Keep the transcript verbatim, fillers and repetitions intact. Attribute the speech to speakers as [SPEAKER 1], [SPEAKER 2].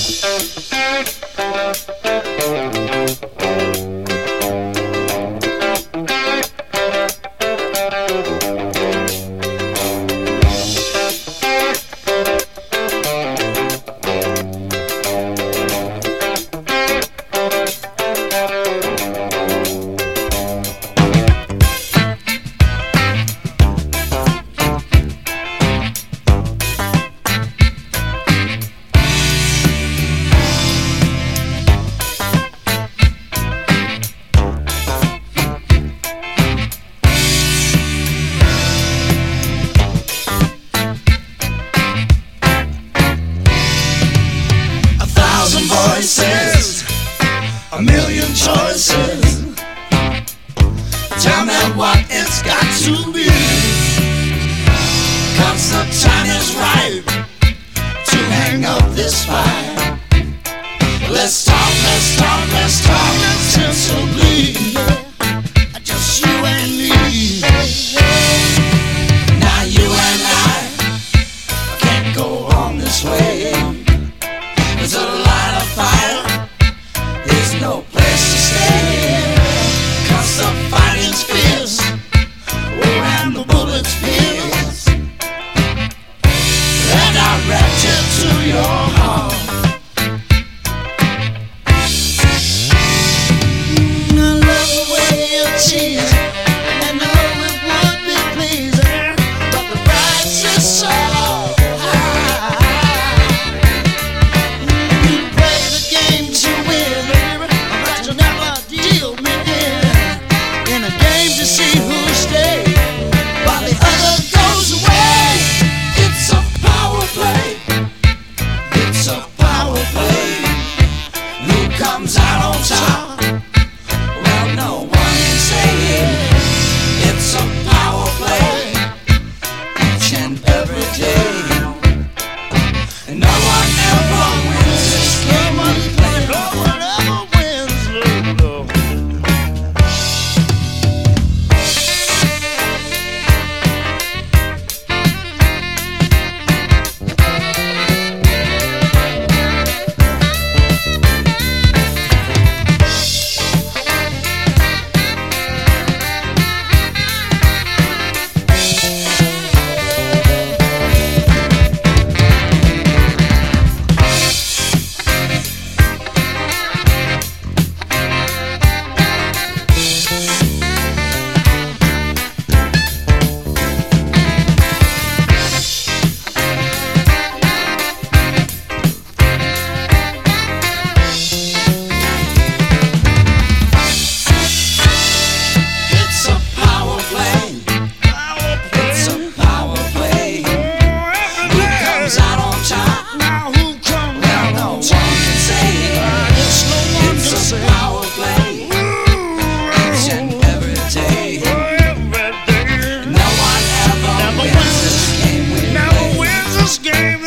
[SPEAKER 1] voices, a million choices. Tell me what it's got to be, 'cause the time is right to hang up this fight. Let's talk, let's talk, let's talk sensibly, just you and me. Now you and I can't go on this way. There's a line of fire, there's no place to stay, 'cause the fighting's fierce, oh, and the bullets pierce, and I wrapped you to your heart. I love the way you cheat, and I know it would be pleasing, but the price is so high. You play the game to win, but you'll never deal me in, in a game to see who stays while the other goes away. It's a power play, it's a power play. Who comes out on top? Well, no one can say it. It's a power play each and every day, and no one ever wins this game we play. No one ever wins, no, no. It's a power play, it's a power play. Who comes out on top? Now who comes well, out no on top? One can say it. It's no one it's can a say power play each and every day. No one ever wins this game we play. Never wins this game.